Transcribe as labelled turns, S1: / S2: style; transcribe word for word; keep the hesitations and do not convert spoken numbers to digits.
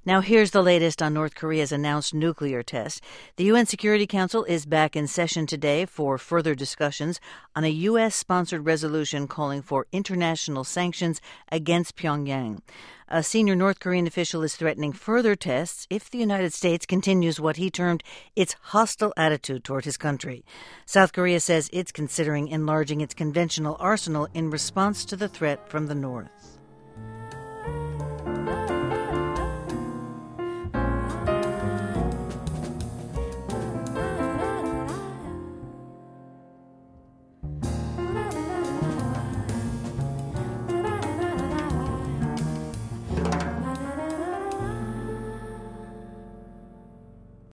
S1: Now here's the latest on North Korea's announced nuclear test. The U N Security Council is back in session today for further discussions on a U S-sponsored resolution calling for international sanctions against Pyongyang. A senior North Korean official is threatening further tests if the United States continues what he termed its hostile attitude toward his country. South Korea says it's considering enlarging its conventional arsenal in response to the threat from the North.